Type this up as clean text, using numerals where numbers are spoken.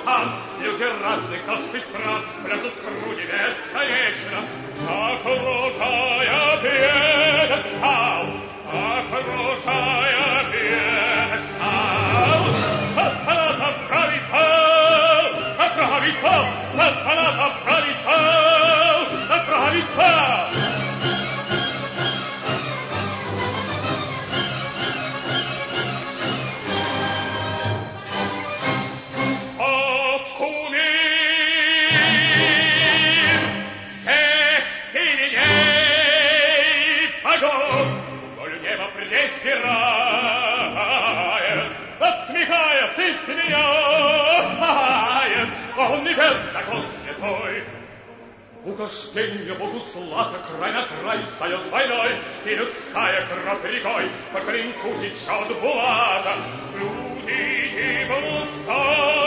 стан, люди разных каст и стран пляшут в круге бесконечно, окружая пьедестал, окружая пьедестал. Сатаната правит пол, правит пол, сатаната правит пол, правит пол. Отсмехаясь и смеясь, он небес закон святой. Угожденье Богу сладко, край на край встает войной, и людская кровь рекой по клинку течет булата. Люди гибнут